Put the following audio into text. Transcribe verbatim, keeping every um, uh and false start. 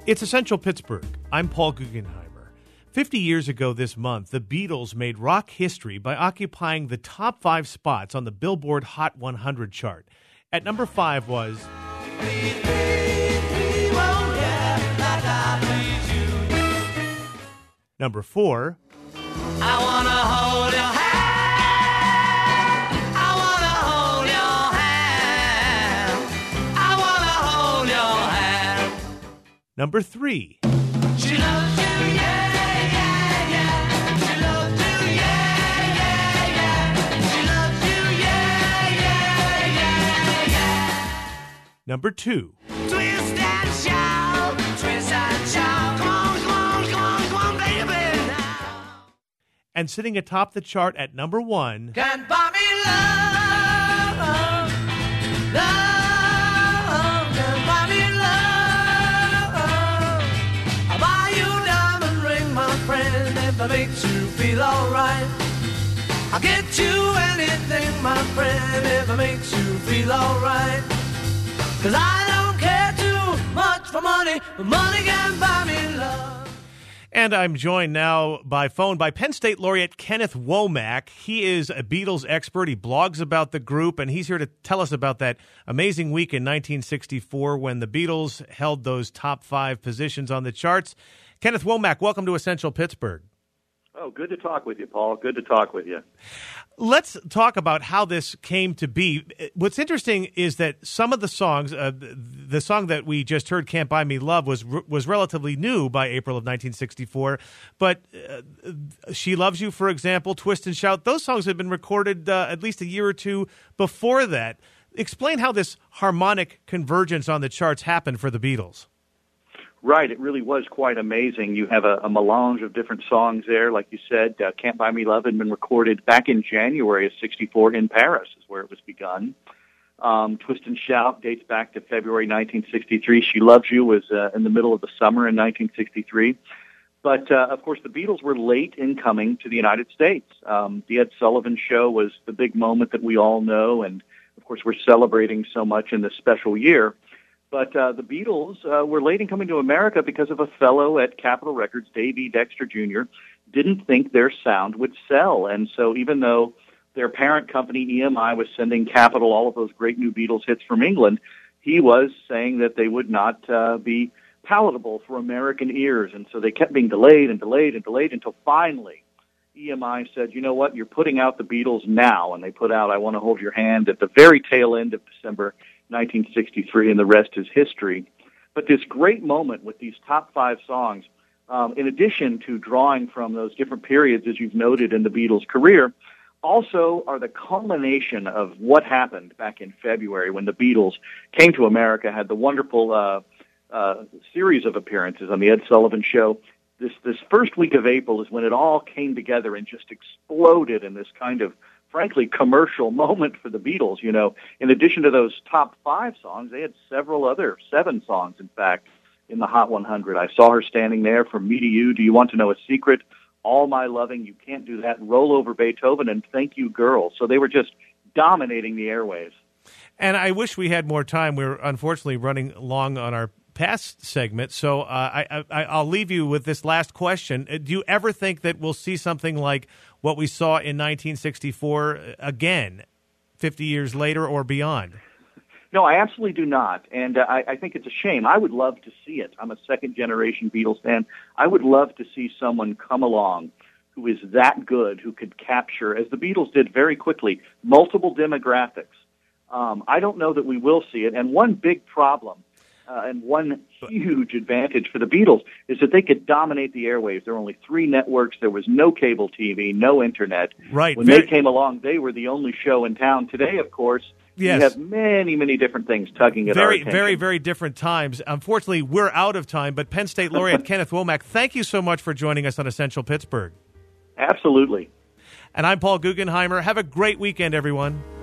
It's Essential Pittsburgh. I'm Paul Guggenheimer. Fifty years ago this month, the Beatles made rock history by occupying the top five spots on the Billboard Hot one hundred chart. At number five was... Number four... I wanna hold your hand. I wanna hold your hand. I wanna hold your hand. Number three... She loves you, yeah, yeah, yeah. She loves you, yeah, yeah, yeah. She loves you, yeah, yeah, yeah, yeah. Number two... Twist and shout, twist and shout. Come on, come on, come on, come on, baby, now. And sitting atop the chart at number one... Can't buy me love, love, can't buy me love. I'll buy you a diamond ring, my friend, if it makes you feel alright. I'll get you anything, my friend, if it makes you feel alright. Cause I don't care too much for money, but money can buy me love. And I'm joined now by phone by Penn State laureate Kenneth Womack. He is a Beatles expert. He blogs about the group, and he's here to tell us about that amazing week in nineteen sixty-four when the Beatles held those top five positions on the charts. Kenneth Womack, welcome to Essential Pittsburgh. Oh, good to talk with you, Paul. Good to talk with you. Let's talk about how this came to be. What's interesting is that some of the songs, uh, the song that we just heard, "Can't Buy Me Love," was was relatively new by April of nineteen sixty-four. But uh, "She Loves You," for example, "Twist and Shout," those songs had been recorded uh, at least a year or two before that. Explain how this harmonic convergence on the charts happened for the Beatles. Right, it really was quite amazing. You have a, a melange of different songs there. Like you said, uh, "Can't Buy Me Love" had been recorded back in January of sixty-four in Paris, is where it was begun. Um, "Twist and Shout" dates back to February nineteen sixty-three. "She Loves You" was uh, in the middle of the summer in nineteen sixty-three. But, uh, of course, the Beatles were late in coming to the United States. Um, the Ed Sullivan Show was the big moment that we all know, and, of course, we're celebrating so much in this special year. But uh, the Beatles uh, were late in coming to America because of a fellow at Capitol Records, Dave E. Dexter Junior, didn't think their sound would sell. And so even though their parent company, E M I, was sending Capitol all of those great new Beatles hits from England, he was saying that they would not uh, be palatable for American ears. And so they kept being delayed and delayed and delayed until finally E M I said, you know what, you're putting out the Beatles now. And they put out "I Want to Hold Your Hand" at the very tail end of December nineteen sixty-three, and the rest is history. But this great moment with these top five songs, um, in addition to drawing from those different periods, as you've noted, in the Beatles' career, also are the culmination of what happened back in February when the Beatles came to America, had the wonderful uh, uh, series of appearances on the Ed Sullivan Show. This, this first week of April is when it all came together and just exploded in this kind of, frankly, commercial moment for the Beatles. You know, in addition to those top five songs, they had several other, seven songs, in fact, in the Hot one hundred. "I Saw Her Standing There," "From Me to You," "Do You Want to Know a Secret," "All My Loving," "You Can't Do That," "Roll Over Beethoven," and "Thank You, Girl." So they were just dominating the airwaves. And I wish we had more time. We're unfortunately running long on our past segment, so uh, I, I, I'll leave you with this last question. Do you ever think that we'll see something like what we saw in nineteen sixty-four again, fifty years later or beyond? No, I absolutely do not, and uh, I, I think it's a shame. I would love to see it. I'm a second-generation Beatles fan. I would love to see someone come along who is that good, who could capture, as the Beatles did very quickly, multiple demographics. Um, I don't know that we will see it, and one big problem Uh, and one huge advantage for the Beatles is that they could dominate the airwaves. There were only three networks. There was no cable T V, no internet. Right. When Very- they came along, they were the only show in town. Today, of course, yes. we have many, many different things tugging at our Very, attention. very, very different times. Unfortunately, we're out of time, but Penn State laureate Kenneth Womack, thank you so much for joining us on Essential Pittsburgh. Absolutely. And I'm Paul Guggenheimer. Have a great weekend, everyone.